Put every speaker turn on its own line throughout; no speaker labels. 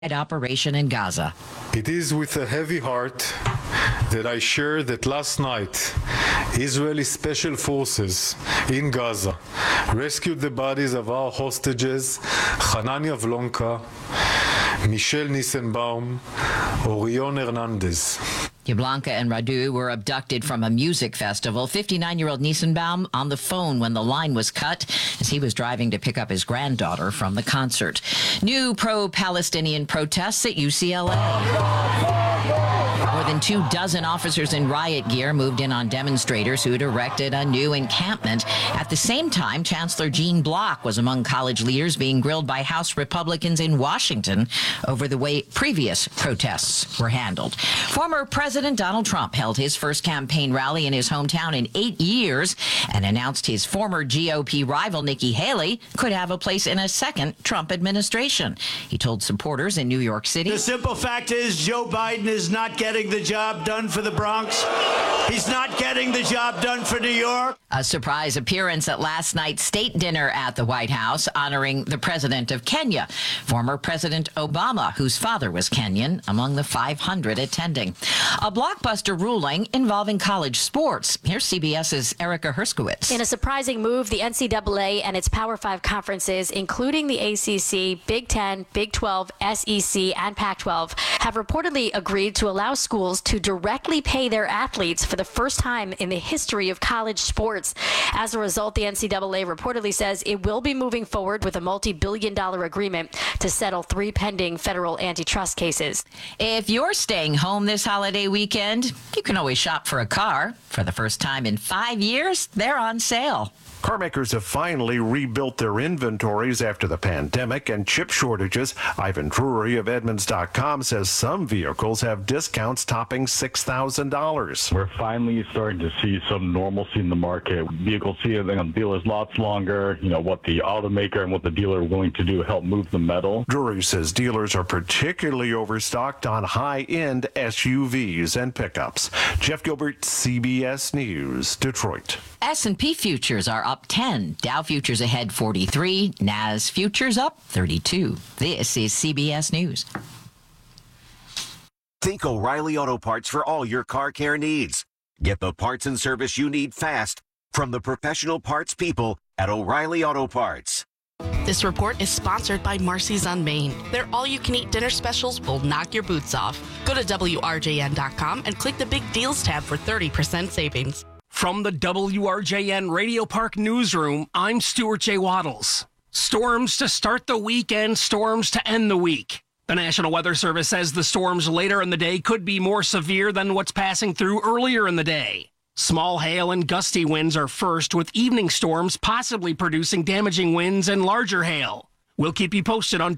operation in Gaza.
It is with a heavy heart that I share that last night, Israeli special forces in Gaza rescued the bodies of our hostages, Hanania Vlonka, Michelle Nissenbaum, Orion Hernandez.
Yablanka and Radu were abducted from a music festival. 59-year-old Nissenbaum on the phone when the line was cut as he was driving to pick up his granddaughter from the concert. New pro-Palestinian protests at UCLA. More than 24 officers in riot gear moved in on demonstrators who'd erected a new encampment. At the same time, Chancellor Jean Block was among college leaders being grilled by House Republicans in Washington over the way previous protests were handled. Former President Donald Trump held his first campaign rally in his hometown in 8 years and announced his former GOP rival Nikki Haley could have a place in a second Trump administration. He told supporters in New York City,
"The simple fact is Joe Biden is not getting the job done for the Bronx. He's not getting the job done for New York."
A surprise appearance at last night's state dinner at the White House honoring the president of Kenya, former President Obama, whose father was Kenyan, among the 500 attending. A blockbuster ruling involving college sports. Here's CBS's Erica Herskowitz.
In a surprising move, the NCAA and its Power 5 conferences, including the ACC, Big Ten, Big 12, SEC, and Pac-12, have reportedly agreed to allow schools to directly pay their athletes for the first time in the history of college sports. As a result, the NCAA reportedly says it will be moving forward with a multi-billion-dollar agreement to settle 3 pending federal antitrust cases.
If you're staying home this holiday weekend, you can always shop for a car. For the first time in 5 years, they're on sale.
Car makers have finally rebuilt their inventories after the pandemic and chip shortages. Ivan Drury of Edmunds.com says some vehicles have discounts topping $6,000.
We're finally starting to see some normalcy in the market. Vehicles sitting on dealers lots longer, what the automaker and what the dealer are willing to do to help move the metal.
Drury says dealers are particularly overstocked on high-end SUVs and pickups. Jeff Gilbert, CBS News, Detroit.
S&P futures are up 10. Dow futures ahead 43. NAS futures up 32. This is CBS News.
Think O'Reilly Auto Parts for all your car care needs. Get the parts and service you need fast from the professional parts people at O'Reilly Auto Parts.
This report is sponsored by Marcy's on Main. Their all-you-can-eat dinner specials will knock your boots off. Go to WRJN.com and click the Big Deals tab for 30% savings.
From the WRJN Radio Park Newsroom, I'm Stuart J. Waddles. Storms to start the weekend, storms to end the week. The National Weather Service says the storms later in the day could be more severe than what's passing through earlier in the day. Small hail and gusty winds are first, with evening storms possibly producing damaging winds and larger hail. We'll keep you posted on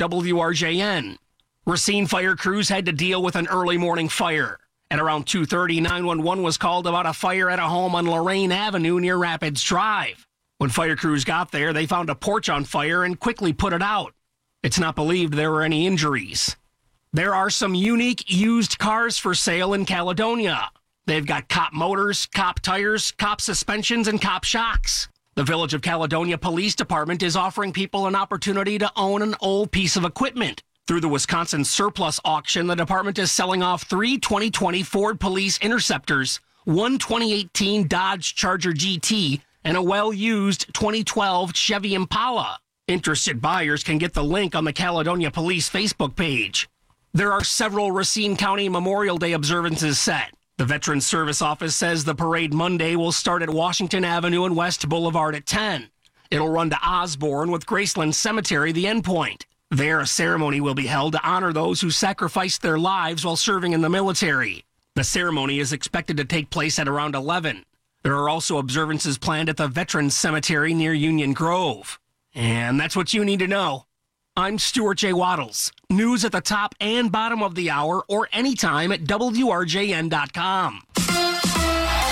WRJN. Racine fire crews had to deal with an early morning fire. At around 2:30, 911 was called about a fire at a home on Lorraine Avenue near Rapids Drive. When fire crews got there, they found a porch on fire and quickly put it out. It's not believed there were any injuries. There are some unique used cars for sale in Caledonia. They've got Cop motors, Cop tires, Cop suspensions, and Cop shocks. The Village of Caledonia Police Department is offering people an opportunity to own an old piece of equipment. Through the Wisconsin Surplus Auction, the department is selling off 3 2020 Ford Police Interceptors, one 2018 Dodge Charger GT, and a well-used 2012 Chevy Impala. Interested buyers can get the link on the Caledonia Police Facebook page. There are several Racine County Memorial Day observances set. The Veterans Service Office says the parade Monday will start at Washington Avenue and West Boulevard at 10. It'll run to Osborne with Graceland Cemetery the endpoint. There, a ceremony will be held to honor those who sacrificed their lives while serving in the military. The ceremony is expected to take place at around 11. There are also observances planned at the Veterans Cemetery near Union Grove. And that's what you need to know. I'm Stuart J. Waddles. News at the top and bottom of the hour or anytime at WRJN.com.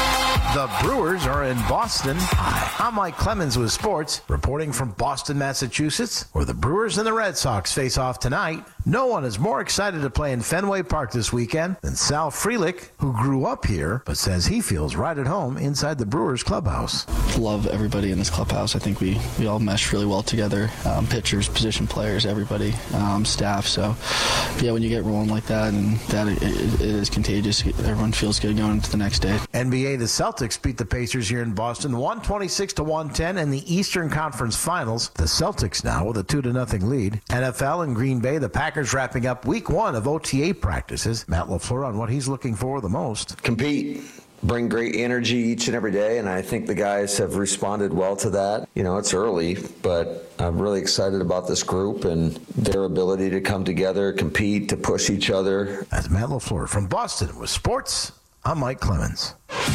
The Brewers are in Boston. Hi, I'm Mike Clemens with sports, reporting from Boston, Massachusetts, where the Brewers and the Red Sox face off tonight. No one is more excited to play in Fenway Park this weekend than Sal Frelick, who grew up here, but says he feels right at home inside the Brewers clubhouse.
Love everybody in this clubhouse. I think we all mesh really well together. Pitchers, position players, everybody, staff. So, yeah, when you get rolling like that, and that it is contagious. Everyone feels good going into the next day.
NBA, the Celtics beat the Pacers here in Boston 126-110 in the Eastern Conference Finals. The Celtics now with a 2-0 lead. NFL in Green Bay, the Packers wrapping up week 1 of OTA practices. Matt LaFleur on what he's looking for the most.
Compete. Bring great energy each and every day, and I think the guys have responded well to that. You know, it's early, but I'm really excited about this group and their ability to come together, compete, to push each other.
That's Matt LaFleur from Boston with sports. I'm Mike Clemens.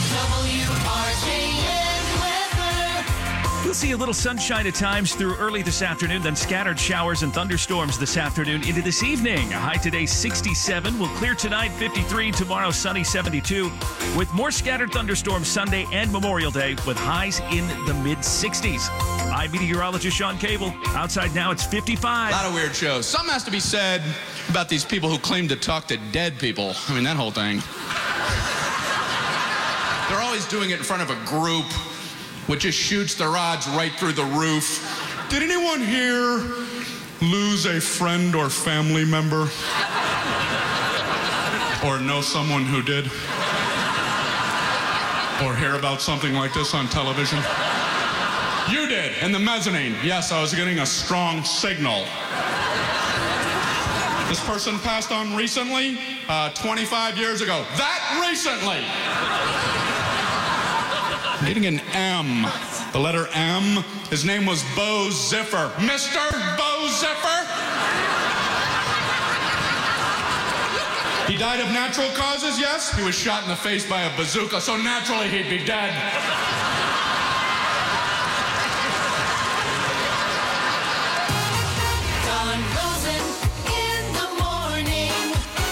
We'll see a little sunshine at times through early this afternoon, then scattered showers and thunderstorms this afternoon into this evening. A high today 67. Will clear tonight 53. Tomorrow sunny 72. With more scattered thunderstorms Sunday and Memorial Day with highs in the mid-60s. I'm meteorologist Sean Cable. Outside now it's 55.
A lot of weird shows. Something has to be said about these people who claim to talk to dead people. I mean, that whole thing. They're always doing it in front of a group, which just shoots the rods right through the roof. Did anyone here lose a friend or family member? Or know someone who did? Or hear about something like this on television? You did, in the mezzanine. Yes, I was getting a strong signal. This person passed on recently, 25 years ago. That recently! Getting an M. The letter M. His name was Bo Ziffer. Mr. Bo Ziffer. He died of natural causes, yes. He was shot in the face by a bazooka, so naturally he'd be dead.
Don Rosen in the morning.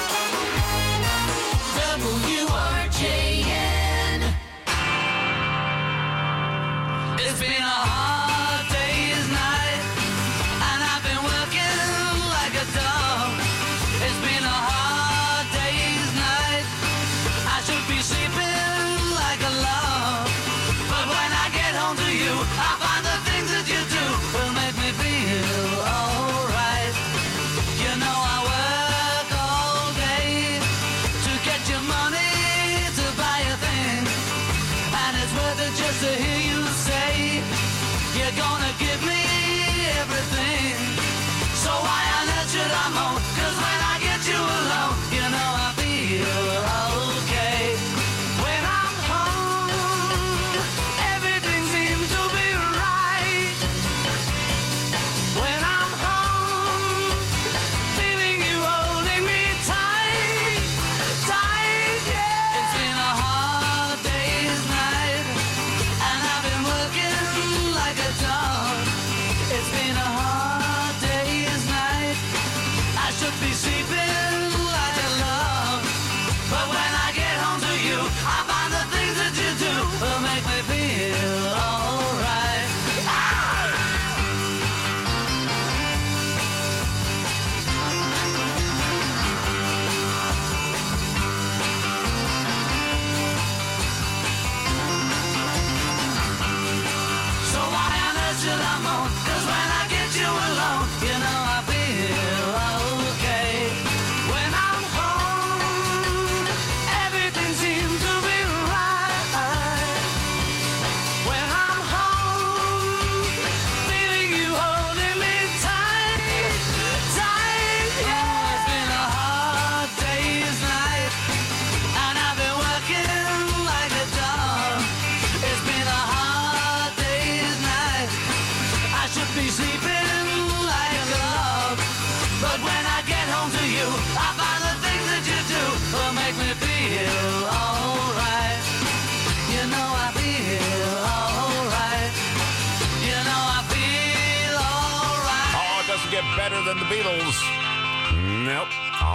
WRJN. It's been a hard day's night, and I've been working like a dog. It's been a hard day's night. I should be sleeping like a log. But when I get home to you, I find the things that you do will make me feel alright. You know I work all day to get your money to buy a thing, and it's worth it just to hear you say you're gonna give me everything. So why on earth should I moan? 'Cause when I get you alone, you know I feel okay. When I'm home, everything seems to be right. When I'm home, feeling you holding me tight, tight, yeah. It's been a hard day's night, and I've been working like a dog. It's been a hard day's night. I should be sleeping like a log. But when I get home to you, I find the things that you do will make me feel alright. So why on earth should I moan? 'Cause when I get you alone, you know I feel okay. When I'm home, everything seems to be right. When I'm home, feeling you holding me tight, tight, yeah. It's been a hard day's night, and I've been working like a dog. It's been a hard day's night. I should be sleeping like a log. But when I get home to you, I find the things that you do will make me feel alright. You know I feel alright. You know I feel alright.
Oh, it doesn't get better than the Beatles. Nope. Hard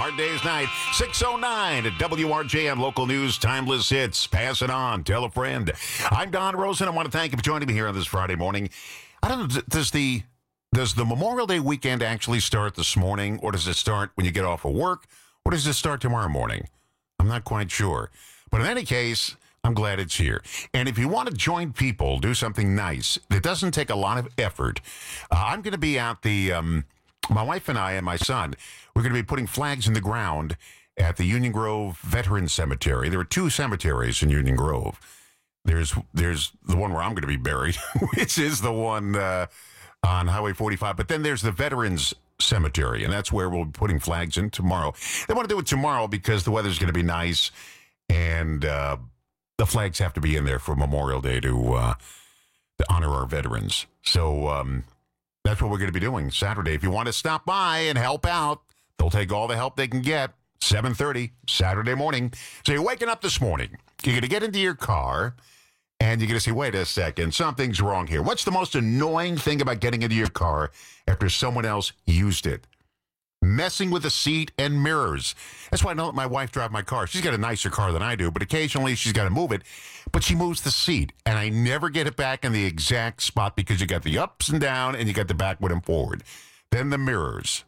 Hard Day's Night. 6:09 at WRJM Local News, Timeless Hits. Pass it on. Tell a friend. I'm Don Rosen. I want to thank you for joining me here on this Friday morning. I don't know, does the Memorial Day weekend actually start this morning, or does it start when you get off of work, or does it start tomorrow morning? I'm not quite sure. But in any case, I'm glad it's here. And if you want to join people, do something nice that doesn't take a lot of effort, I'm going to be at the, my wife and I and my son, we're going to be putting flags in the ground at the Union Grove Veterans Cemetery. There are 2 cemeteries in Union Grove. There's the one where I'm going to be buried, which is the one on Highway 45. But then there's the Veterans Cemetery, and that's where we'll be putting flags in tomorrow. They want to do it tomorrow because the weather's going to be nice, and the flags have to be in there for Memorial Day to honor our veterans. So that's what we're going to be doing Saturday. If you want to stop by and help out, they'll take all the help they can get. 7:30 Saturday morning. So you're waking up this morning. You're going to get into your car, and you're going to say, wait a second, something's wrong here. What's the most annoying thing about getting into your car after someone else used it? Messing with the seat and mirrors. That's why I don't let my wife drive my car. She's got a nicer car than I do, but occasionally she's got to move it. But she moves the seat, and I never get it back in the exact spot because you got the ups and down, and you got the backward and forward. Then the mirrors.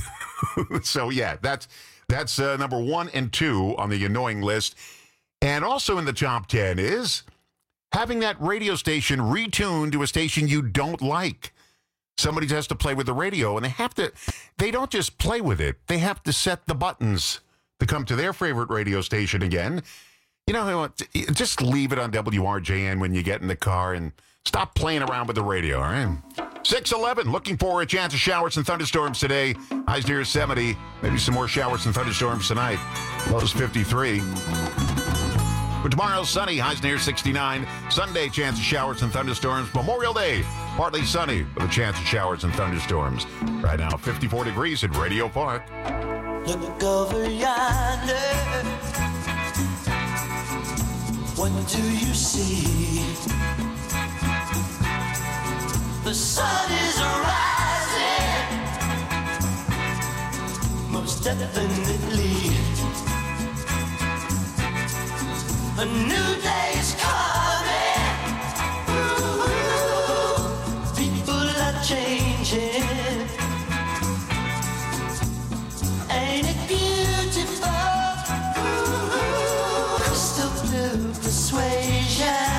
So, yeah, that's number 1 and 2 on the annoying list. And also in the top 10 is having that radio station retuned to a station you don't like. Somebody has to play with the radio, and they don't just play with it. They have to set the buttons to come to their favorite radio station again. You know, just leave it on WRJN when you get in the car and stop playing around with the radio, all right? 6:11, looking for a chance of showers and thunderstorms today. Highs near 70. Maybe some more showers and thunderstorms tonight. Lows 53. For tomorrow, sunny, highs near 69. Sunday, chance of showers and thunderstorms. Memorial Day, partly sunny with a chance of showers and thunderstorms. Right now, 54 degrees at Radio Park.
Look over yonder. What do you see? The sun is rising, most definitely. A new day's coming. Ooh, people are changing. Ain't it beautiful? Ooh, crystal blue persuasion.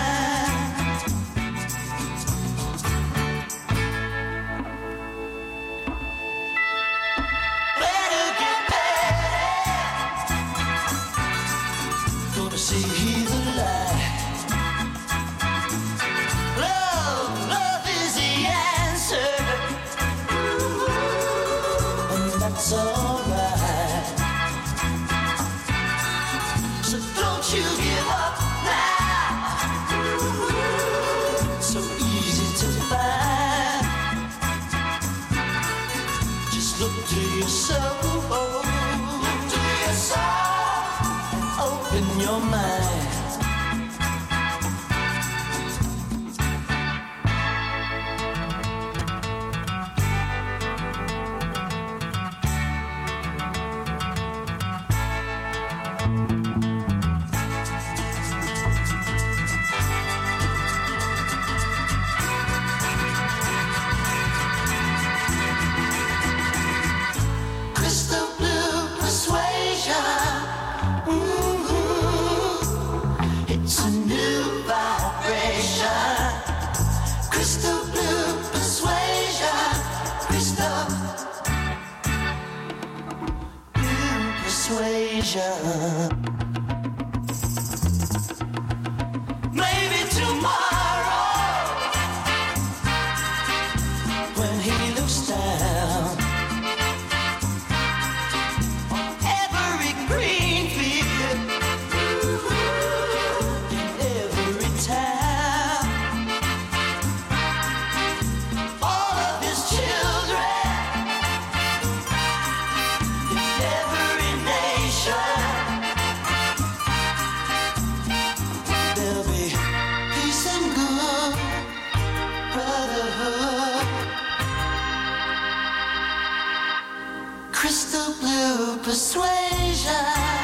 Your mind. Crystal blue persuasion. It's a new vibration. Crystal blue persuasion. Crystal blue persuasion. Maybe tomorrow, when he looks down on every green field, persuasion.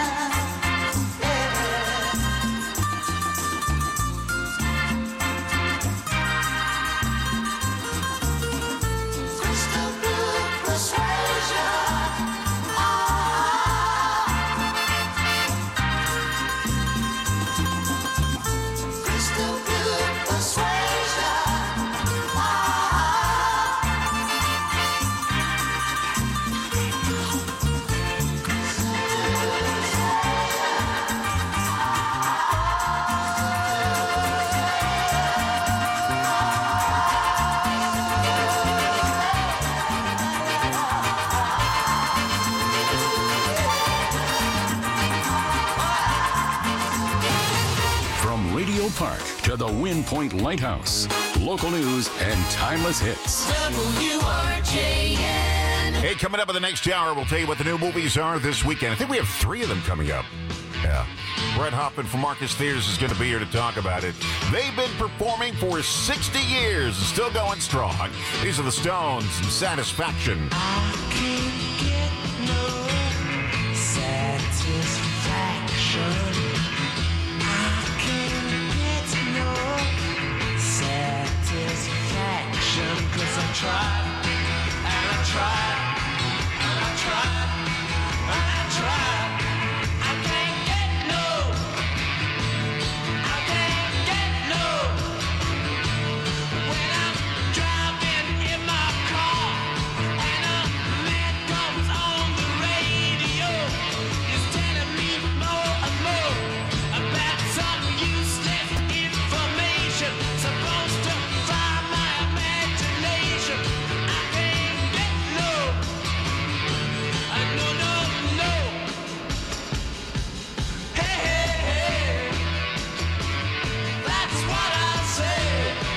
Park to the Wind Point Lighthouse. Local news and timeless hits.
WRJN.
Hey, coming up in the next hour, we'll tell you what the new movies are this weekend. I think we have 3 of them coming up. Yeah. Brett Hoffman from Marcus Theaters is going to be here to talk about it. They've been performing for 60 years and still going strong. These are the Stones and Satisfaction.
I can't get no satisfaction. Cause I tried, and I tried, and I tried, and I tried. I can't get no, I can't get no. When I'm driving in my car, and a man comes on the radio, he's telling me more and more about some useless information supposed to fire my imagination. I can't get no, no, no, no. Hey, hey, hey, that's what I say.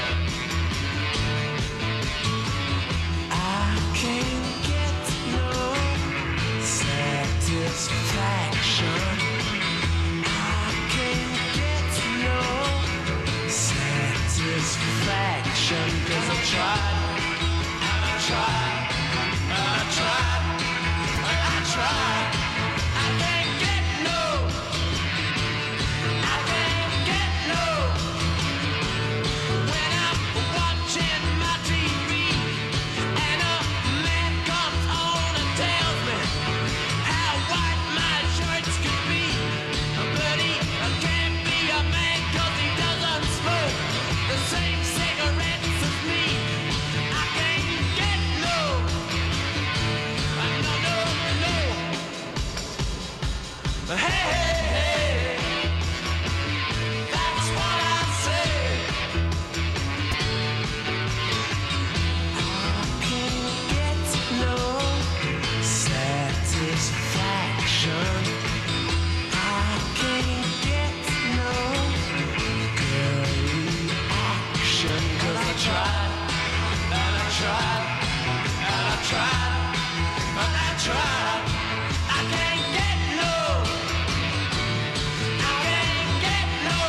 I can't get no satisfaction. I can't get no satisfaction. Cause I tried, and I tried, and I tried, and I tried. I can't get no, I can't get no. When I'm watching my TV, and a man comes on and tells me how white my shirts could be, but he can't be a man cause he doesn't smoke the same cigarettes as me. I can't get no, no, no, no. Hey, hey, hey, that's what I say. I can't get no satisfaction. I can't get no girl reaction. Cause I tried, and I tried, and I tried, and I tried. I can't get no, I can't get no.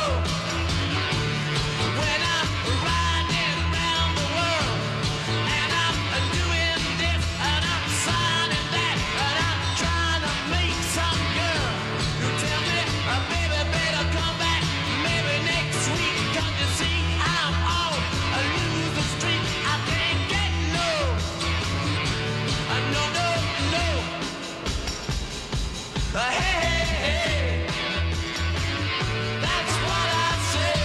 When I'm riding around the world, and I'm doing this, and I'm signing that, and I'm trying to meet some girl who tell me, baby, better come back, maybe next week. Can't you see I'm on a losing streak? I can't get no, no, no, no. Hey, hey, hey, that's what I say.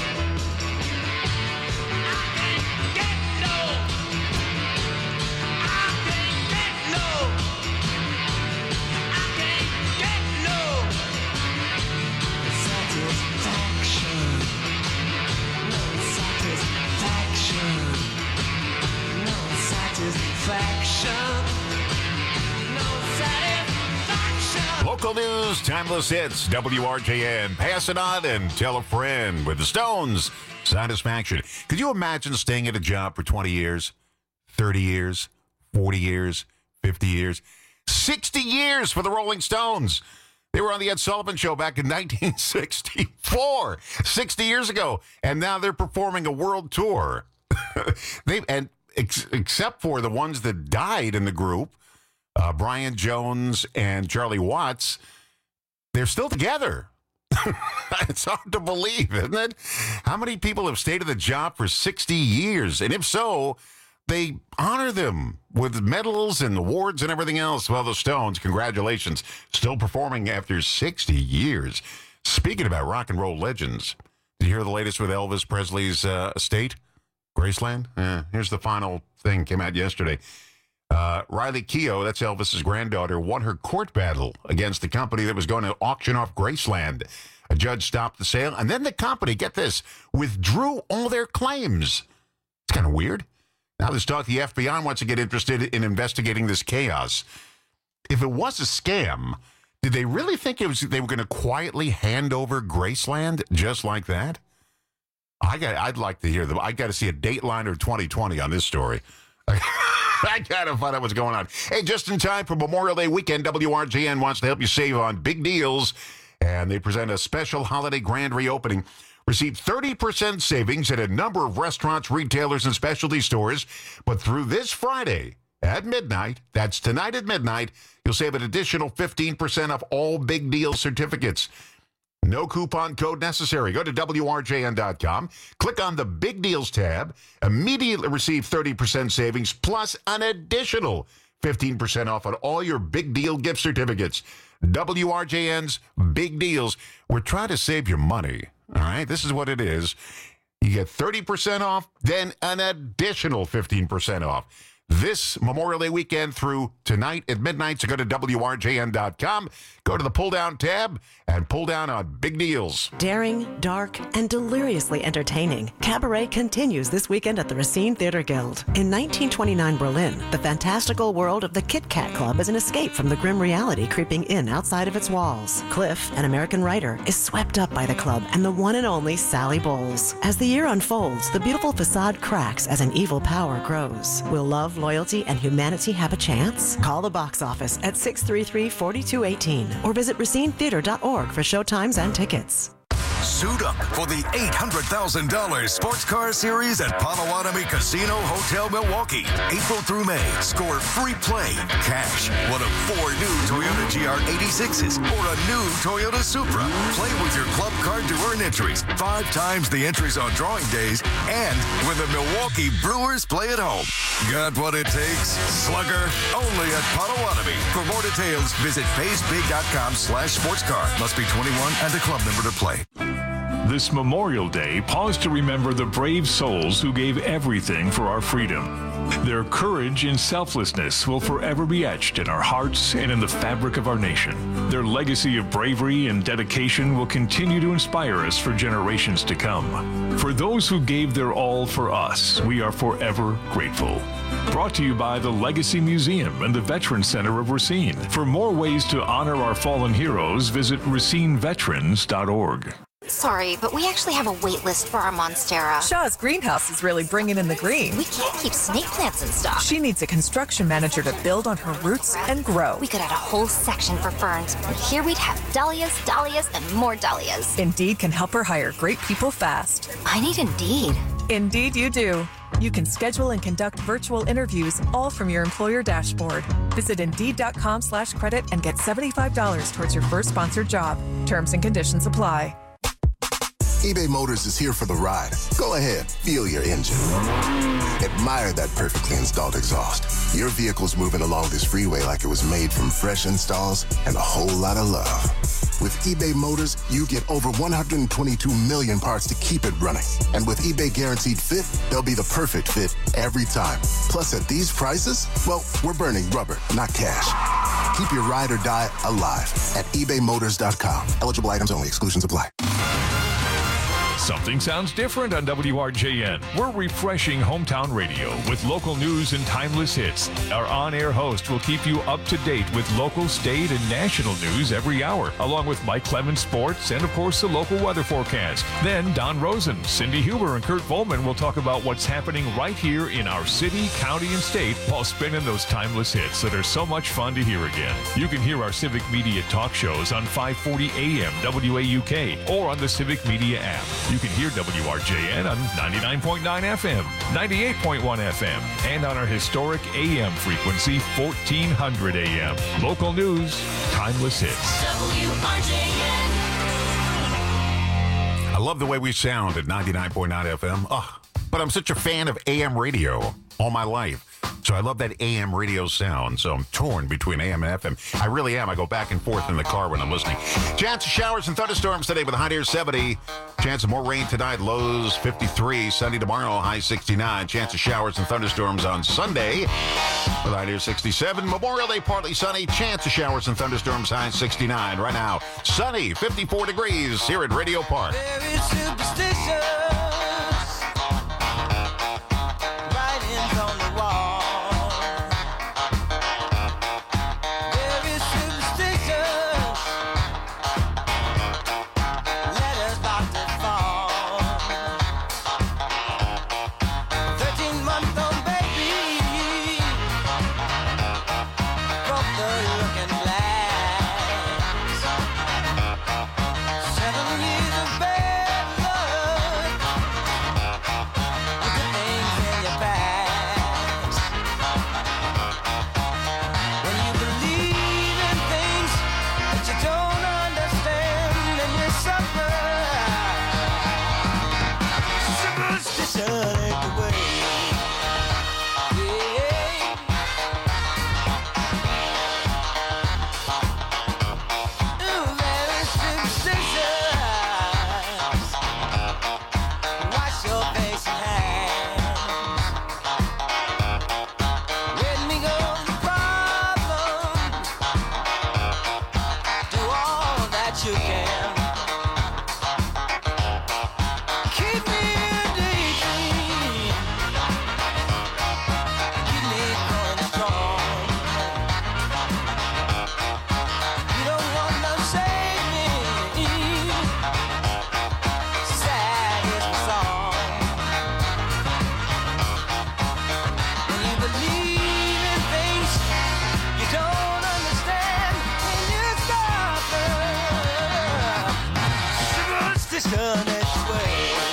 I can't get no, I can't get no, I can't get no satisfaction, no satisfaction, no satisfaction, no satisfaction.
Local news, timeless hits, WRJN. Pass it on and tell a friend with the Stones. Satisfaction. Could you imagine staying at a job for 20 years, 30 years, 40 years, 50 years, 60 years for the Rolling Stones? They were on the Ed Sullivan Show back in 1964, 60 years ago, and now they're performing a world tour. Except for the ones that died in the group, Brian Jones and Charlie Watts, they're still together. It's hard to believe, isn't it? How many people have stayed at the job for 60 years? And if so, they honor them with medals and awards and everything else. Well, the Stones, congratulations, still performing after 60 years. Speaking about rock and roll legends, did you hear the latest with Elvis Presley's estate, Graceland? Here's the final thing, came out yesterday. Riley Keough, that's Elvis's granddaughter, won her court battle against the company that was going to auction off Graceland. A judge stopped the sale, and then the company, get this, withdrew all their claims. It's kind of weird. Now there's talk the FBI wants to get interested in investigating this chaos. If it was a scam, did they really think they were going to quietly hand over Graceland just like that? I'd like to hear them. I got to see a Dateline or 2020 on this story. I gotta find out what's going on. Hey, just in time for Memorial Day weekend, WRJN wants to help you save on big deals, and they present a special holiday grand reopening. Receive 30% savings at a number of restaurants, retailers, and specialty stores. But through this Friday at midnight, that's tonight at midnight, you'll save an additional 15% off all big deal certificates. No coupon code necessary. Go to WRJN.com, click on the Big Deals tab, immediately receive 30% savings plus an additional 15% off on all your big deal gift certificates. WRJN's Big Deals. We're trying to save your money, all right? This is what it is. You get 30% off, then an additional 15% off. This Memorial Day weekend through tonight at midnight, so go to WRJN.com, go to the pull-down tab, and pull down on big deals.
Daring, dark, and deliriously entertaining, Cabaret continues this weekend at the Racine Theater Guild. In 1929 Berlin, the fantastical world of the Kit Kat Club is an escape from the grim reality creeping in outside of its walls. Cliff, an American writer, is swept up by the club and the one and only Sally Bowles. As the year unfolds, the beautiful facade cracks as an evil power grows. Will love, loyalty, and humanity have a chance? Call the box office at 633-4218 or visit RacineTheater.org for showtimes and tickets.
Suit up for the $800,000 Sports Car Series at Potawatomi Casino Hotel Milwaukee. April through May, score free play, cash, one of 4 new Toyota GR86s or a new Toyota Supra. Play with your club card to earn entries, 5 times the entries on drawing days, and when the Milwaukee Brewers play at home. Got what it takes? Slugger, only at Potawatomi. For more details, visit PaysBig.com/sportscar. Must be 21 and a club member to play.
This Memorial Day, pause to remember the brave souls who gave everything for our freedom. Their courage and selflessness will forever be etched in our hearts and in the fabric of our nation. Their legacy of bravery and dedication will continue to inspire us for generations to come. For those who gave their all for us, we are forever grateful. Brought to you by the Legacy Museum and the Veterans Center of Racine. For more ways to honor our fallen heroes, visit RacineVeterans.org.
Sorry, but we actually have a wait list for our Monstera.
Shaw's greenhouse is really bringing in the green.
We can't keep snake plants in stock.
She needs a construction manager to build on her roots and grow.
We could add a whole section for ferns, and here we'd have dahlias, dahlias, and more dahlias.
Indeed can help her hire great people fast.
I need Indeed.
Indeed you do. You can schedule and conduct virtual interviews all from your employer dashboard. Visit Indeed.com/credit and get $75 towards your first sponsored job. Terms and conditions apply.
eBay Motors is here for the ride. Go ahead, feel your engine. Admire that perfectly installed exhaust. Your vehicle's moving along this freeway like it was made from fresh installs and a whole lot of love. With eBay Motors, you get over 122 million parts to keep it running. And with eBay Guaranteed Fit, they'll be the perfect fit every time. Plus, at these prices, well, we're burning rubber, not cash. Keep your ride or die alive at ebaymotors.com. Eligible items only. Exclusions apply.
Something sounds different on WRJN. We're refreshing hometown radio with local news and timeless hits. Our on-air host will keep you up to date with local, state, and national news every hour, along with Mike Clemens Sports and, of course, the local weather forecast. Then Don Rosen, Cindy Huber, and Kurt Volman will talk about what's happening right here in our city, county, and state while spinning those timeless hits that are so much fun to hear again. You can hear our Civic Media talk shows on 540 AM WAUK or on the Civic Media app. You can hear WRJN on 99.9 FM, 98.1 FM, and on our historic AM frequency, 1400 AM. Local news, timeless hits.
WRJN.
I love the way we sound at 99.9 FM. But I'm such a fan of AM radio all my life. So I love that AM radio sound. So I'm torn between AM and FM. I really am. I go back and forth in the car when I'm listening. Chance of showers and thunderstorms today with a high near 70. Chance of more rain tonight, lows 53. Sunny tomorrow, high 69. Chance of showers and thunderstorms on Sunday with a high near 67. Memorial Day, partly sunny. Chance of showers and thunderstorms, high 69. Right now, sunny, 54 degrees here at Radio Park.
Very superstitious. Writings on the wall. Very superstitious. Letters about to fall. 13-month-old baby broke the looking glass. 7 years of bad luck with the things in your past. When you believe in things that you don't understand and you suffer, superstition ain't the way. Ooh, very superstitious. Wash your face and hands. Let me go the problems. Do all that you can. Keep me in daydream. Keep me going strong. You don't want to save me. Sad is the song. When you believe in things you don't understand, and you suffer. Superstition is the way.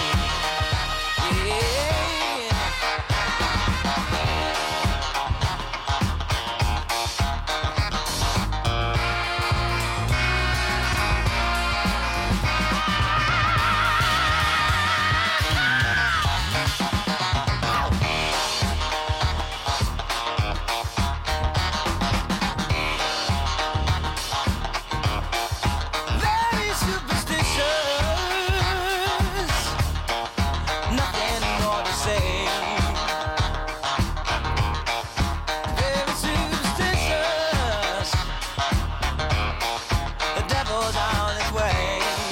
Very superstitious. Nothing more to say. Very superstitious. The devil's on his way.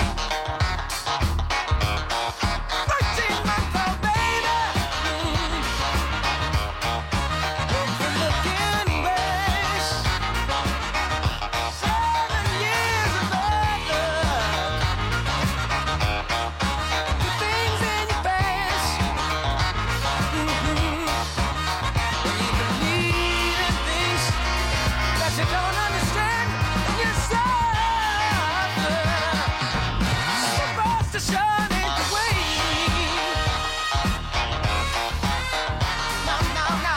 13-month-old baby broke the looking glass. 7 years of bad luck. The things in your past. When you believe in things that you don't understand, and you suffer. Superstition ain't the way. No, no, no.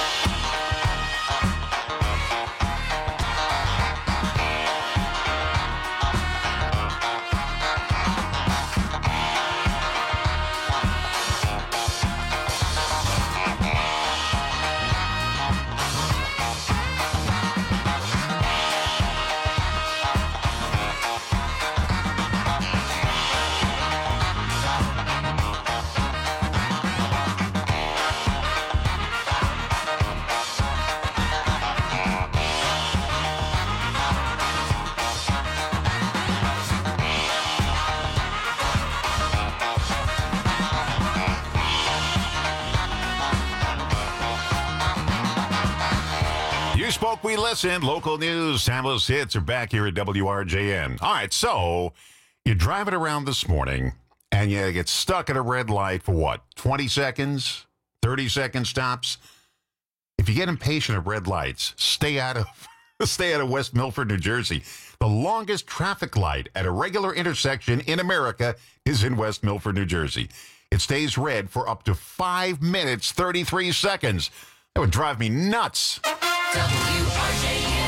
You spoke, we listened. Local news, timeless hits are back here at WRJN. All right, so you're driving around this morning and you get stuck at a red light for what, 20 seconds, 30 seconds tops? If you get impatient at red lights, stay out of Stay out of West Milford, New Jersey. The longest traffic light at a regular intersection in America is in West Milford, New Jersey. It stays red for up to 5 minutes, 33 seconds. That would drive me nuts.
WRJN.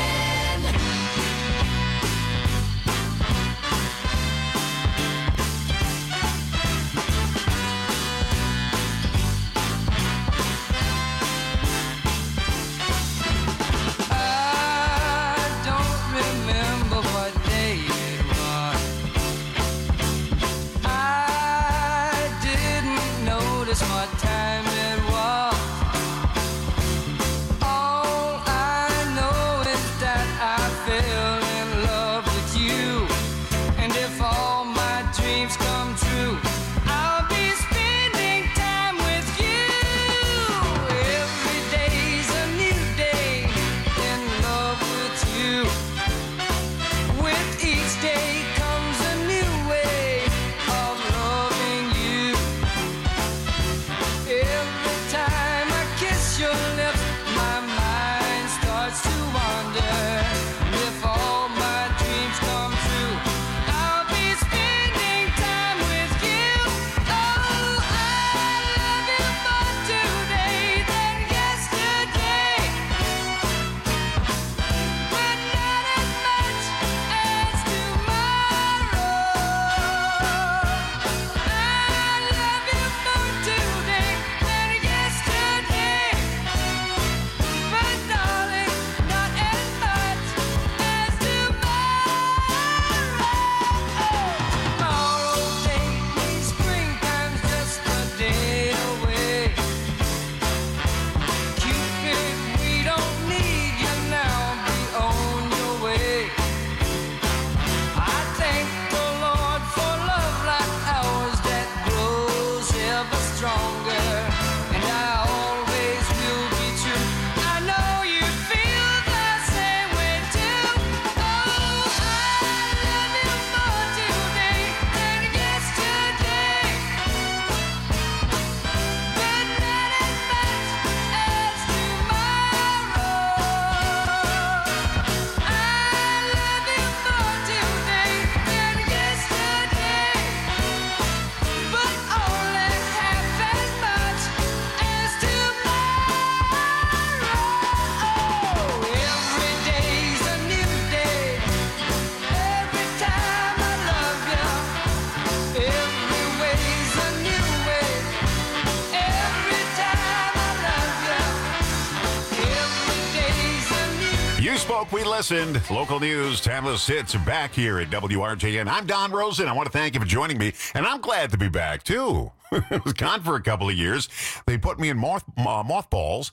We listened. Local news, timeless hits are back here at WRJN. I'm Don Rosen. I want to thank you for joining me, and I'm glad to be back, too. I was gone for a couple of years. They put me in mothballs,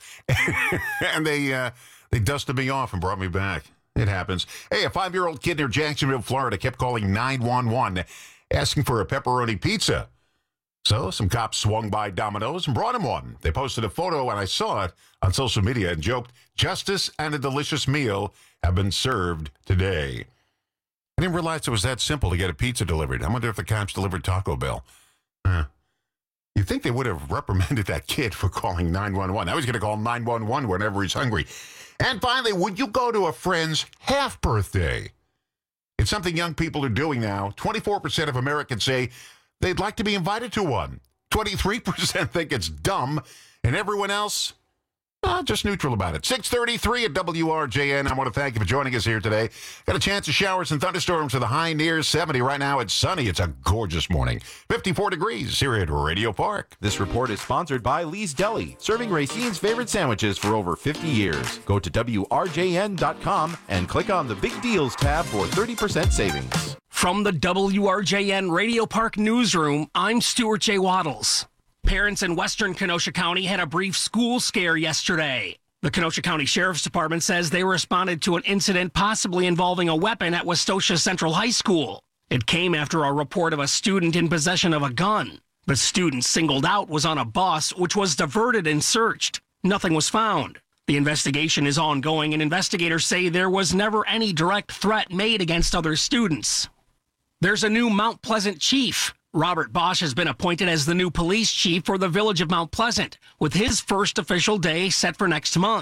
and they dusted me off and brought me back. It happens. Hey, a 5-year-old kid near Jacksonville, Florida, kept calling 911, asking for a pepperoni pizza. So some cops swung by Domino's and brought him one. They posted a photo, and I saw it on social media and joked, "Justice and a delicious meal have been served today." I didn't realize it was that simple to get a pizza delivered. I wonder if the cops delivered Taco Bell. You'd think they would have reprimanded that kid for calling 911. Now he's going to call 911 whenever he's hungry. And finally, would you go to a friend's half birthday? It's something young people are doing now. 24% of Americans say they'd like to be invited to one. 23% think it's dumb. And everyone else, just neutral about it. 6:33 at WRJN. I want to thank you for joining us here today. Got a chance of showers and thunderstorms with a high near 70. Right now it's sunny. It's a gorgeous morning. 54 degrees here at Radio Park.
This report is sponsored by Lee's Deli, serving Racine's favorite sandwiches for over 50 years. Go to WRJN.com and click on the Big Deals tab for 30% savings.
From the WRJN Radio Park newsroom, I'm Stuart J. Waddles. Parents in western Kenosha County had a brief school scare yesterday. The Kenosha County Sheriff's Department says they responded to an incident possibly involving a weapon at Westosha Central High School. It came after a report of a student in possession of a gun. The student singled out was on a bus, which was diverted and searched. Nothing was found. The investigation is ongoing, and investigators say there was never any direct threat made against other students. There's a new Mount Pleasant chief. Robert Bosch has been appointed as the new police chief for the village of Mount Pleasant, with his first official day set for next month.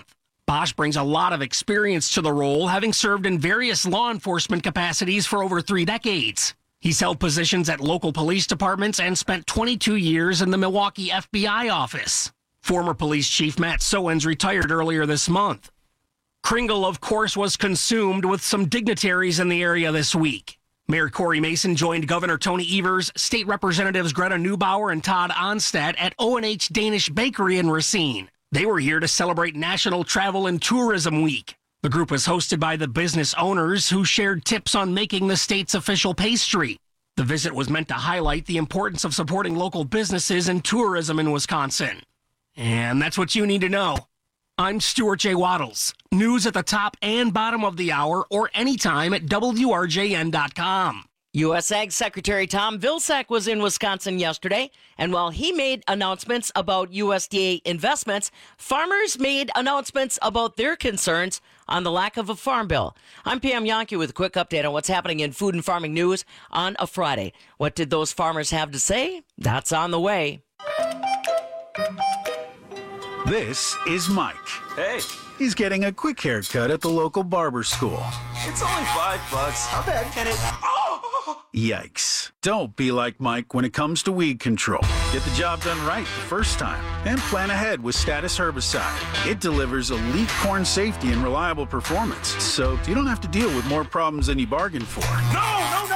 Bosch brings a lot of experience to the role, having served in various law enforcement capacities for over 3 decades. He's held positions at local police departments and spent 22 years in the Milwaukee FBI office. Former police chief Matt Sowens retired earlier this month. Kringle, of course, was consumed with some dignitaries in the area this week. Mayor Corey Mason joined Governor Tony Evers, State Representatives Greta Neubauer and Todd Onstad at O&H Danish Bakery in Racine. They were here to celebrate National Travel and Tourism Week. The group was hosted by the business owners who shared tips on making the state's official pastry. The visit was meant to highlight the importance of supporting local businesses and tourism in Wisconsin. And that's what you need to know. I'm Stuart J. Waddles. News at the top and bottom of the hour or anytime at WRJN.com.
U.S. Ag Secretary Tom Vilsack was in Wisconsin yesterday, and while he made announcements about USDA investments, farmers made announcements about their concerns on the lack of a farm bill. I'm Pam Yonke with a quick update on what's happening in food and farming news on a Friday. What did those farmers have to say? That's on the way.
This is Mike.
Hey.
He's getting a quick haircut at the local barber school.
It's only $5. How bad can it... Oh!
Yikes. Don't be like Mike when it comes to weed control. Get the job done right the first time and plan ahead with Status Herbicide. It delivers elite corn safety and reliable performance, so you don't have to deal with more problems than you bargained for.
No!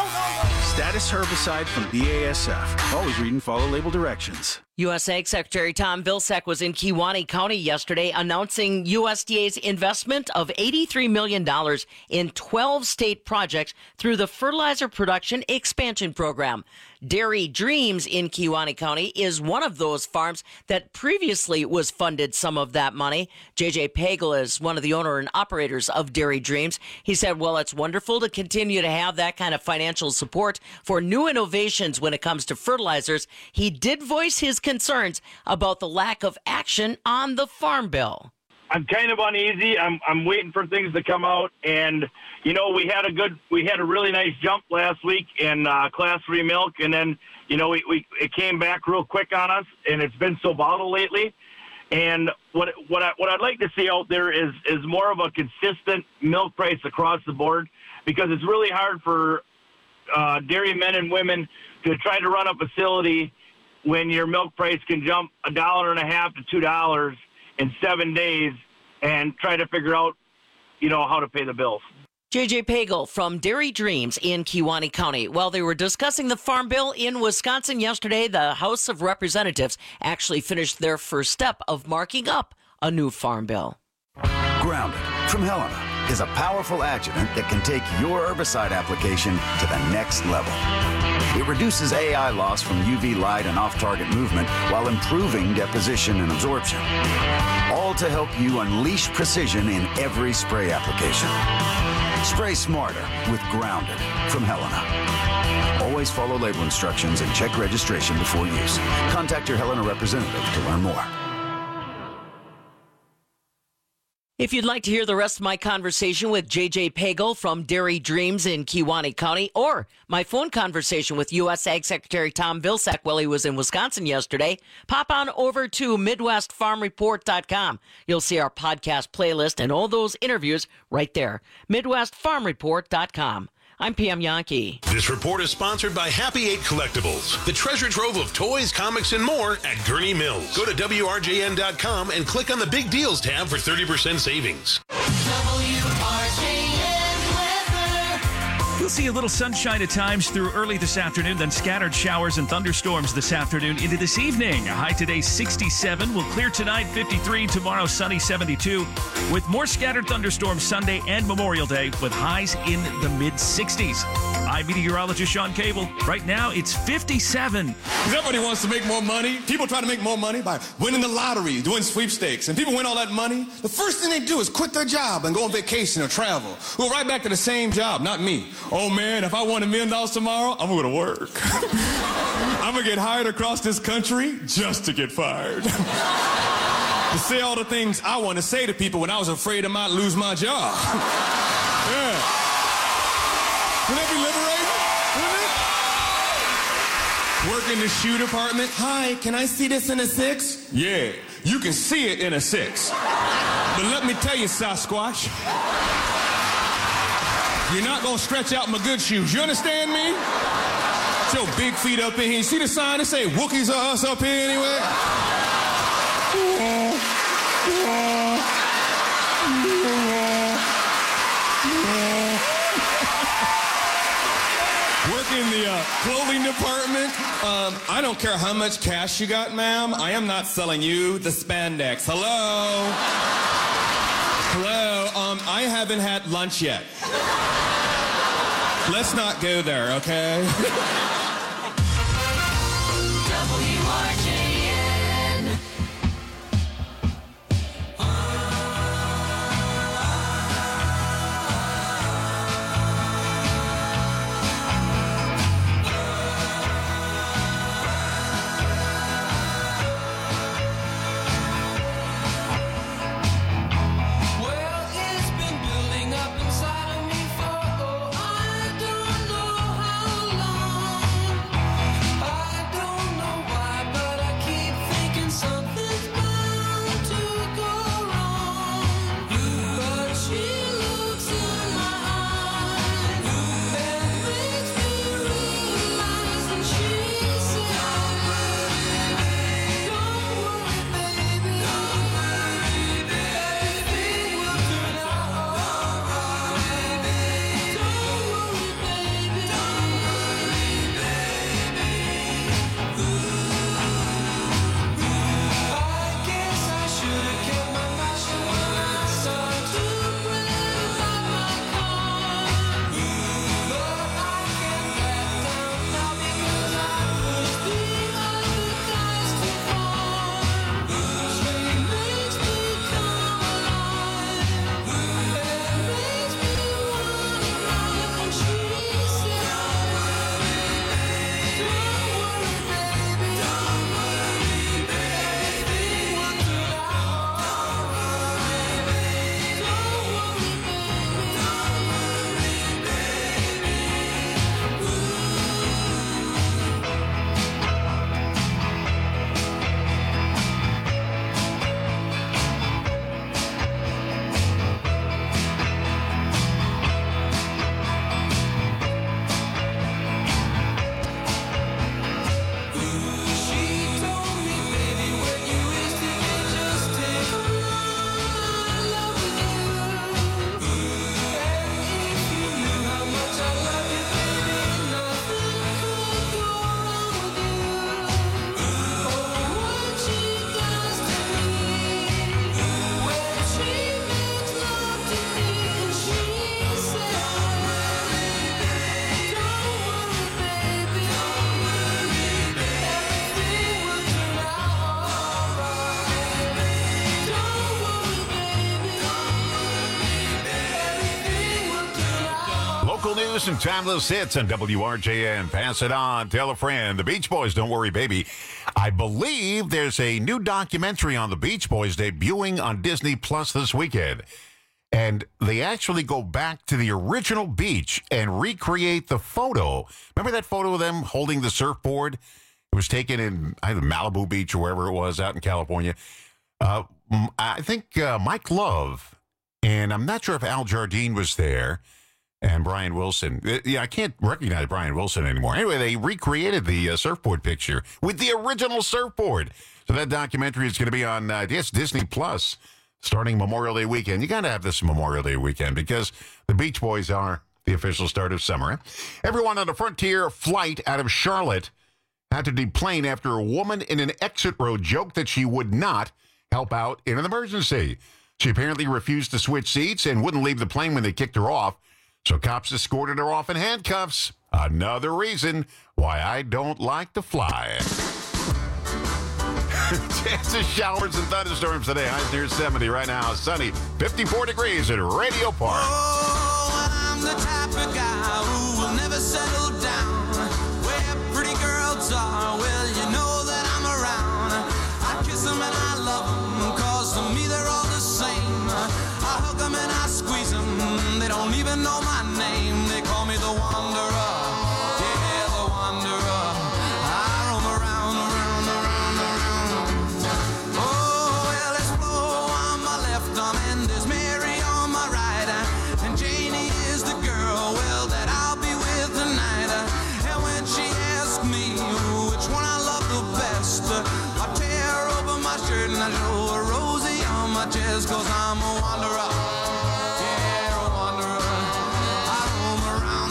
Status Herbicide from BASF. Always read and follow label directions.
U.S. Ag Secretary Tom Vilsack was in Kewaunee County yesterday announcing USDA's investment of $83 million in 12 state projects through the Fertilizer Production Expansion Program. Dairy Dreams in Kewaunee County is one of those farms that previously was funded some of that money. J.J. Pagel is one of the owner and operators of Dairy Dreams. He said, well, it's wonderful to continue to have that kind of financial support for new innovations when it comes to fertilizers. He did voice his concerns about the lack of action on the Farm Bill.
I'm kind of uneasy. I'm waiting for things to come out, and you know we had a really nice jump last week in Class 3 milk, and then you know it came back real quick on us, and it's been so volatile lately. And what I'd like to see out there is more of a consistent milk price across the board, because it's really hard for dairy men and women to try to run a facility when your milk price can jump $1.50 to $2 in 7 days and try to figure out, you know, how to pay the bills.
J.J. Pagel from Dairy Dreams in Kewaunee County. While they were discussing the Farm Bill in Wisconsin yesterday, the House of Representatives actually finished their first step of marking up a new Farm Bill.
Grounded from Helena is a powerful adjuvant that can take your herbicide application to the next level. It reduces AI loss from UV light and off-target movement while improving deposition and absorption. All to help you unleash precision in every spray application. Spray smarter with Grounded from Helena. Always follow label instructions and check registration before use. Contact your Helena representative to learn more.
If you'd like to hear the rest of my conversation with J.J. Pagel from Dairy Dreams in Kewaunee County, or my phone conversation with U.S. Ag Secretary Tom Vilsack while he was in Wisconsin yesterday, pop on over to MidwestFarmReport.com. You'll see our podcast playlist and all those interviews right there. MidwestFarmReport.com. I'm Pam Yonke.
This report is sponsored by Happy 8 Collectibles, the treasure trove of toys, comics, and more at Gurney Mills. Go to WRJN.com and click on the Big Deals tab for 30% savings.
We'll see a little sunshine at times through early this afternoon, then scattered showers and thunderstorms this afternoon into this evening. A high today 67. Will clear tonight 53. Tomorrow sunny 72. With more scattered thunderstorms Sunday and Memorial Day with highs in the mid-60s. I'm meteorologist Sean Cable. Right now it's 57.
Everybody wants to make more money. People try to make more money by winning the lottery, doing sweepstakes. And people win all that money. The first thing they do is quit their job and go on vacation or travel. Go right back to the same job, not me. Oh, man, if I won $1 million tomorrow, I'm going to work. I'm going to get hired across this country just to get fired. To say all the things I want to say to people when I was afraid I might lose my job. Yeah. Wouldn't that be liberating? Wouldn't it? Work in the shoe department. Hi, can I see this in a 6? Yeah, you can see it in a 6. But let me tell you, Sasquatch, you're not gonna stretch out my good shoes. You understand me? Get your big feet up in here. You see the sign that say Wookiees are us up here anyway? Work in the clothing department. I don't care how much cash you got, ma'am. I am not selling you the spandex. Hello? Hello? I haven't had lunch yet. Let's not go there, okay?
WRJN.
Well, it's been building up inside of me for, I don't know how long. I don't know why, but I keep thinking something's bound to go wrong. But she looks in my eyes and makes me realize, and she said, don't worry, baby, everything will turn out alright. Don't worry, baby, I guess I should have kept my mouth shut when I started to brag about my car. But I can't back down now because I pushed the other guys too far. She makes me come alive and makes me wanna run when she said, don't worry, baby, everything will turn out alright. Don't worry, She told me, baby, when you used to get just take a love with you. And if you knew how much I love you, baby, nothing could go wrong with you. Oh, what she does to me when she makes love to me, and she said, don't worry, baby, everything will turn out alright. Don't worry, baby, everything will turn out.
Local news and timeless hits on WRJN. Pass it on. Tell a friend. The Beach Boys, Don't Worry, Baby. I believe there's a new documentary on the Beach Boys debuting on Disney Plus this weekend. And they actually go back to the original beach and recreate the photo. Remember that photo of them holding the surfboard? It was taken in either Malibu Beach or wherever it was out in California. I think Mike Love, and I'm not sure if Al Jardine was there, and Brian Wilson. Yeah, I can't recognize Brian Wilson anymore. Anyway, they recreated the surfboard picture with the original surfboard. So that documentary is going to be on Disney Plus starting Memorial Day weekend. You got to have this Memorial Day weekend because the Beach Boys are the official start of summer. Everyone on a Frontier flight out of Charlotte had to deplane after a woman in an exit row joked that she would not help out in an emergency. She apparently refused to switch seats and wouldn't leave the plane when they kicked her off. So cops escorted her off in handcuffs. Another reason why I don't like to fly. Chance of showers and thunderstorms today. Highs near 70 right now. Sunny, 54 degrees at Radio Park.
Oh, I'm the type of guy who will never settle down. Where pretty girls are, well, you know that I'm around. I kiss them and I love them, cause to me they're all the same. I hug them and I squeeze them, they don't even know my name. They call me the Wanderer, yeah, the Wanderer. I roam around. Oh, well, let's blow on my left arm and
I show a rosy on my chest, 'cause I'm a wanderer. Yeah, a wanderer. I roam around.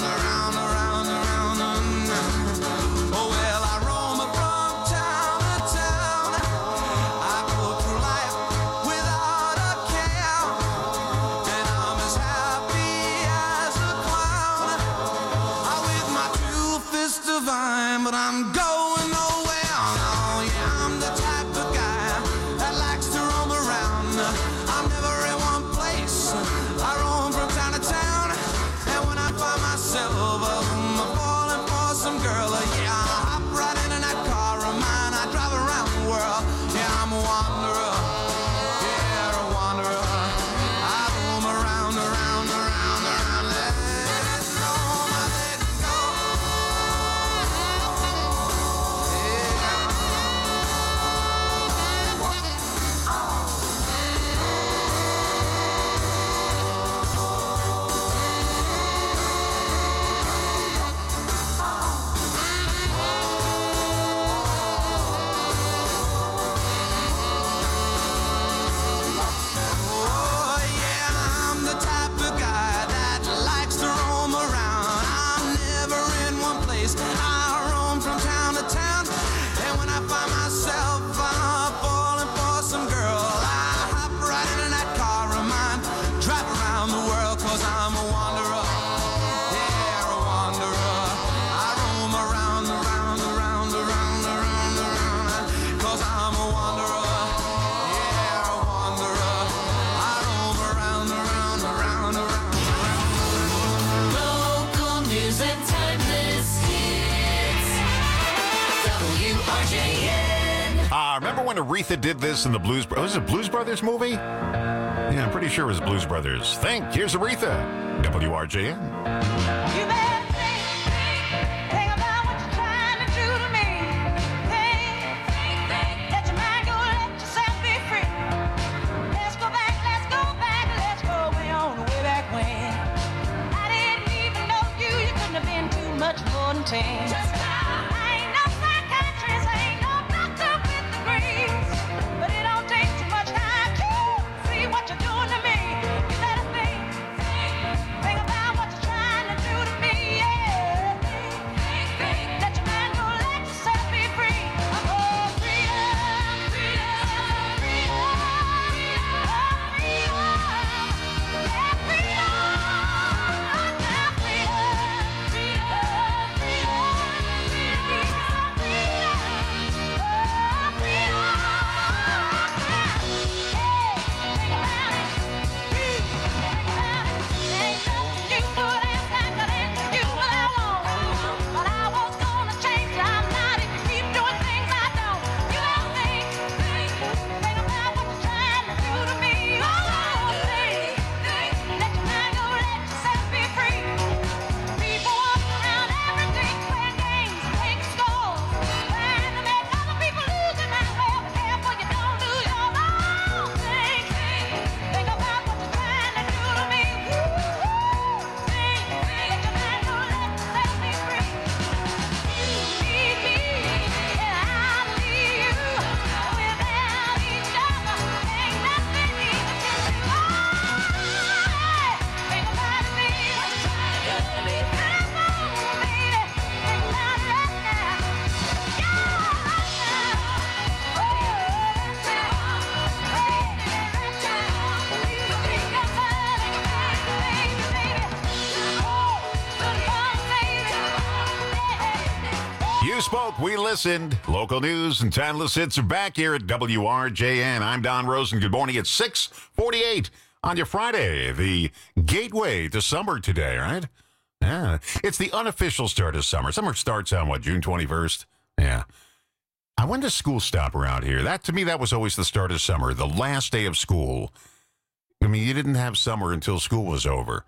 Oh, well, I roam from town to town. I go through life without a care. And I'm as happy as a clown. I'm with my two fists divine, but I'm going nowhere. Oh, yeah, I'm the type of guy that likes to roam around. I'm never in one place. I roam from town to town. And when I find myself falling for some girl, yeah, I hop right into that car of mine. I drive around the world. Yeah, I'm a wanderer. Yeah, a wanderer. I roam around. Let it go, let it go. Oh, yeah, I'm the type of guy that likes to roam around. I'm never in one place. I roam from town to town. And when I find myself falling for some girl, I hop right into that car of mine, drive around the world, 'cause I'm a wanderer. Yeah, a wanderer. I roam around, 'cause I'm a wanderer. Yeah, a wanderer. I roam around.
Local news and timeless hits. WRJN.
Remember when Aretha did this in the Blues? Was it Blues Brothers movie? Yeah, I'm pretty sure it was Blues Brothers. Here's Aretha, WRJN.
You better think about what you're trying to do to me. Think, let your mind go, let yourself be free. Let's go back, let's go way on, way back when. I didn't even know you couldn't have been too much more than 10. I ain't no psychiatrist, I ain't no doctor with degrees, but it don't take too much time to see what you're doing to me. You better think about what you're trying to do to me, yeah. Think, let your mind go, let yourself be free. Oh, freedom,
You spoke, we listened. Local news and timeless hits are back here at WRJN. I'm Don Rosen. Good morning. It's 6:48 on your Friday, the gateway to summer today, right? Yeah. It's the unofficial start of summer. Summer starts on, what, June 21st? Yeah. When does school stop around here? To me, that was always the start of summer, the last day of school. I mean, you didn't have summer until school was over.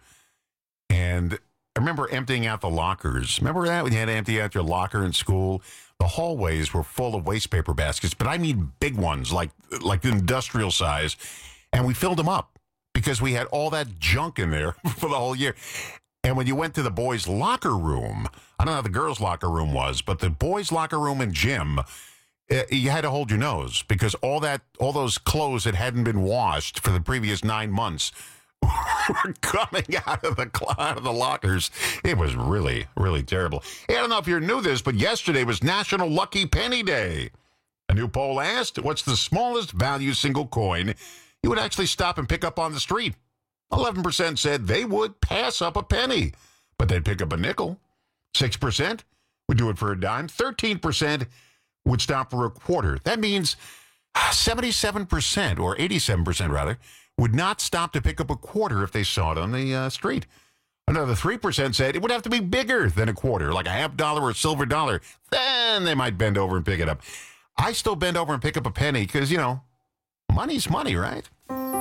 And I remember emptying out the lockers. Remember that when you had to empty out your locker in school? The hallways were full of waste paper baskets, but I mean big ones, like industrial size. And we filled them up because we had all that junk in there for the whole year. And when you went to the boys' locker room, I don't know how the girls' locker room was, but the boys' locker room and gym, you had to hold your nose because all those clothes that hadn't been washed for the previous 9 months were coming out of the lockers. It was really, really terrible. Hey, I don't know if you knew this, but yesterday was National Lucky Penny Day. A new poll asked, what's the smallest value single coin you would actually stop and pick up on the street? 11% said they would pass up a penny, but they'd pick up a nickel. 6% would do it for a dime. 13% would stop for a quarter. That means 77%, or 87% rather, would not stop to pick up a quarter if they saw it on the street. Another 3% said it would have to be bigger than a quarter, like a $50 or a silver dollar. Then they might bend over and pick it up. I still bend over and pick up a penny because, money's money, right?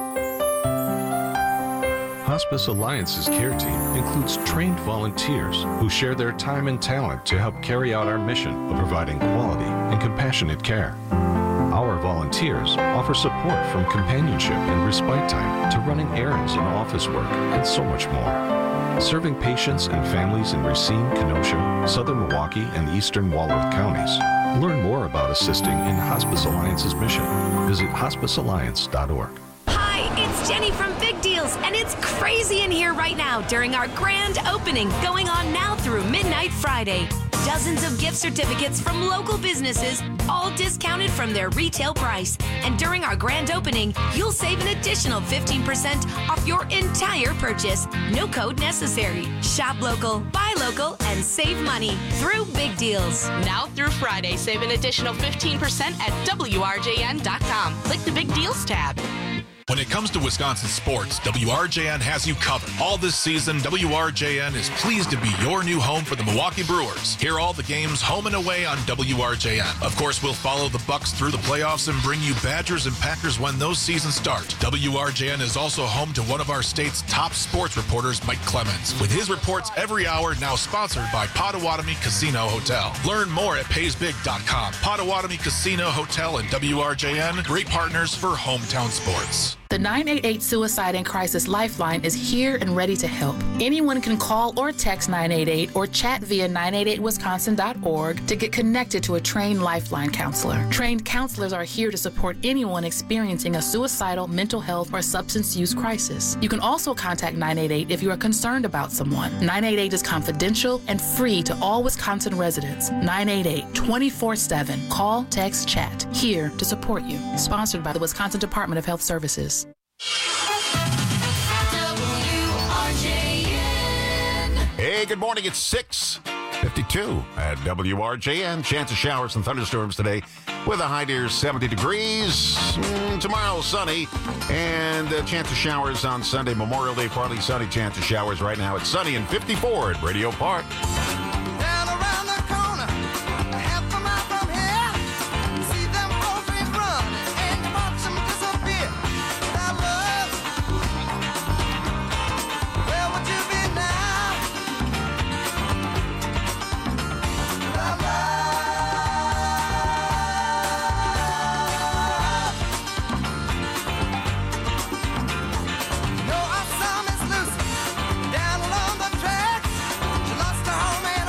Hospice Alliance's care team includes trained volunteers who share their time and talent to help carry out our mission of providing quality and compassionate care. Our volunteers offer support from companionship and respite time to running errands and office work and so much more. Serving patients and families in Racine, Kenosha, Southern Milwaukee, and Eastern Walworth counties. Learn more about assisting in Hospice Alliance's mission. Visit hospicealliance.org.
Hi, it's Jenny from Big Deals, and it's crazy in here right now during our grand opening going on now through midnight Friday. Dozens of gift certificates from local businesses, all discounted from their retail price. And during our grand opening, you'll save an additional 15% off your entire purchase. No code necessary. Shop local, buy local, and save money through Big Deals.
Now through Friday, save an additional 15% at WRJN.com. Click the Big Deals tab.
When it comes to Wisconsin sports, WRJN has you covered. All this season, WRJN is pleased to be your new home for the Milwaukee Brewers. Hear all the games home and away on WRJN. Of course, we'll follow the Bucks through the playoffs and bring you Badgers and Packers when those seasons start. WRJN is also home to one of our state's top sports reporters, Mike Clemens, with his reports every hour, now sponsored by Potawatomi Casino Hotel. Learn more at paysbig.com. Potawatomi Casino Hotel and WRJN, great partners for hometown sports.
The 988 Suicide and Crisis Lifeline is here and ready to help. Anyone can call or text 988 or chat via 988wisconsin.org to get connected to a trained Lifeline counselor. Trained counselors are here to support anyone experiencing a suicidal, mental health, or substance use crisis. You can also contact 988 if you are concerned about someone. 988 is confidential and free to all Wisconsin residents. 988 24/7. Call, text, chat. Here to support you. Sponsored by the Wisconsin Department of Health Services.
Hey, good morning. It's 6:52 at WRJN. Chance of showers and thunderstorms today with a high near 70 degrees. Tomorrow, sunny. And a chance of showers on Sunday. Memorial Day, partly sunny. Chance of showers right now. It's sunny and 54 at Radio Park.
Down along the tracks, she lost her home and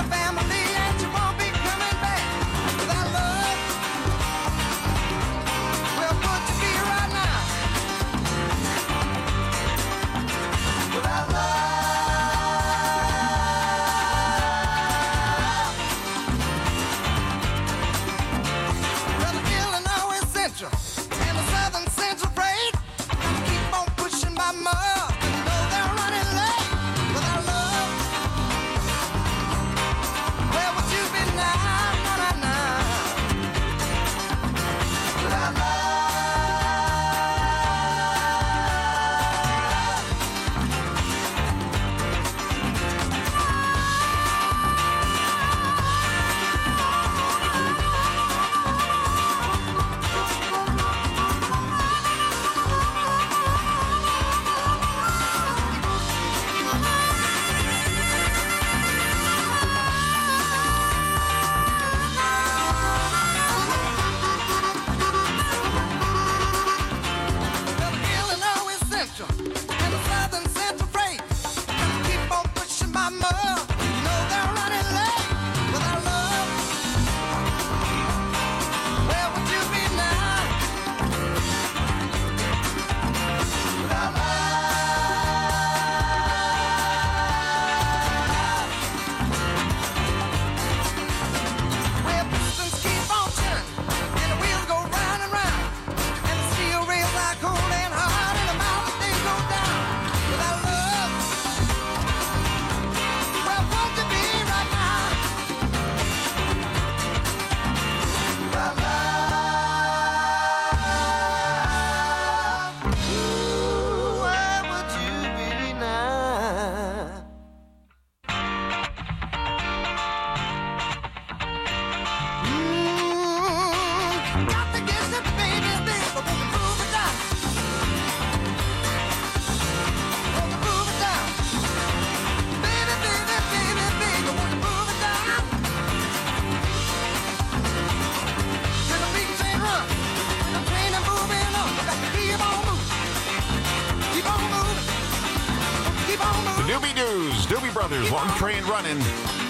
Brothers, Long Train Running.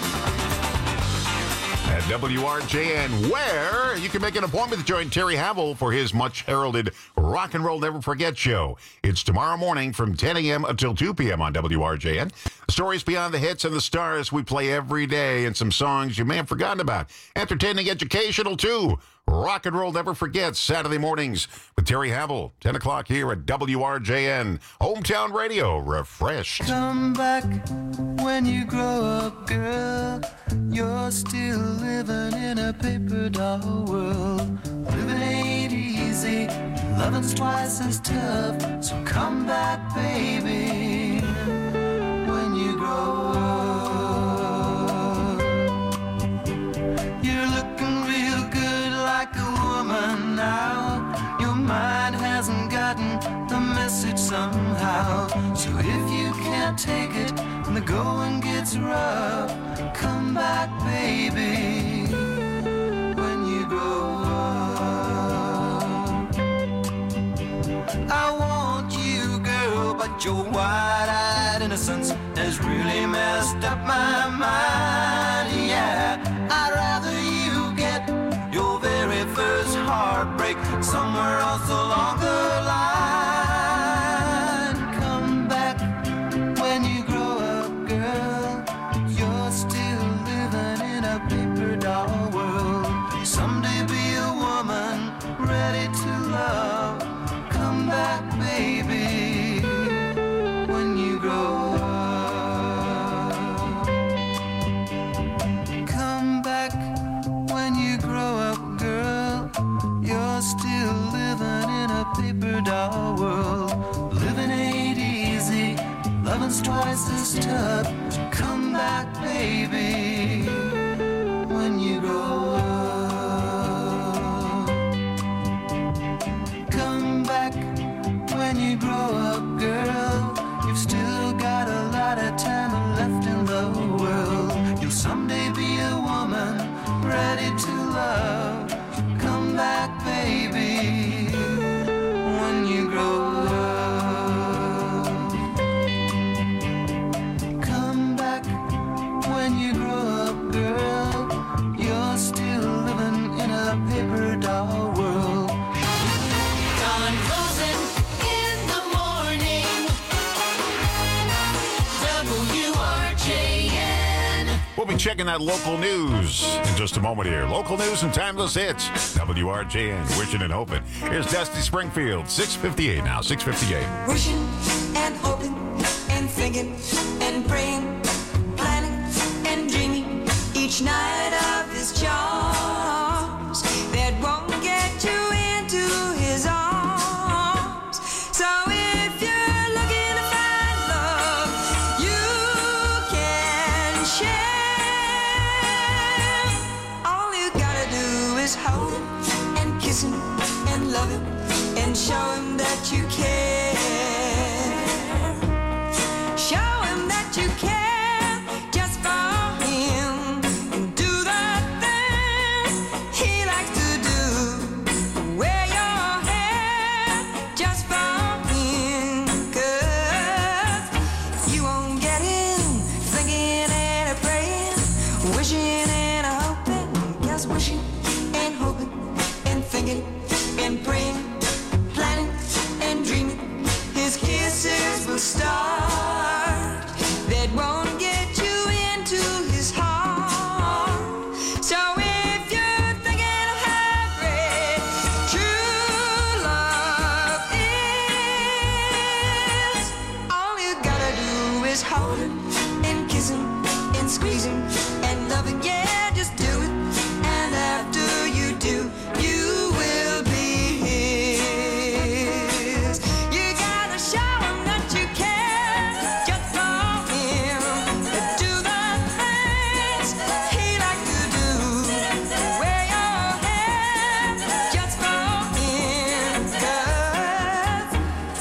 At WRJN, where you can make an appointment to join Terry Havel for his much-heralded Rock and Roll Never Forget show. It's tomorrow morning from 10 a.m. until 2 p.m. on WRJN. Stories beyond the hits and the stars we play every day, and some songs you may have forgotten about. Entertaining, educational, too. Rock and Roll Never Forgets, Saturday mornings with Terry Havel, 10 o'clock here at WRJN. Hometown Radio, refreshed.
Come back when you grow up, girl. You're still living in a paper doll world. Living ain't easy, loving's twice as tough. So come back, baby, when you grow up. You're looking real good like a woman now. Your mind hasn't gotten the message somehow. So if you can't take it when the going gets rough, come back, baby, when you grow up. I want you, girl, but your wide-eyed innocence has really messed up my mind, yeah. I'd rather you get your very first heartbreak somewhere else along the line. Come back when you grow up, girl. You're still living in a paper doll world. Someday be a woman ready to love. Come back, baby, when you grow up. Come back when you grow up, girl. You're still living in a paper doll world. Living ain't easy, loving's twice as tough. So come back, baby, when you grow up. Come back when you grow up, girl. You've still got a lot of time left in the world. You'll someday be a woman ready to love. Come back, baby, when you grow up. Come back when you grow up, girl. You're still living in a paper doll world.
Don Rosen in the morning. WRJN.
We'll be checking that local news in just a moment here. Local news and timeless hits. WRJN, wishing and hoping. Here's Dusty Springfield, 6:58 now, 6:58.
Wishing and hoping and thinking and praying, planning and dreaming each night of his charms that won't get you into his arms. So if you're looking to find love, you can share. All you gotta do is hold him and kiss him and love him and show him that you care. Show him that you care just for him and do the things he likes to do. Wear your hair just for him, 'cause you won't get him thinking and a praying, wishing and a hoping, just wishing and hoping and thinking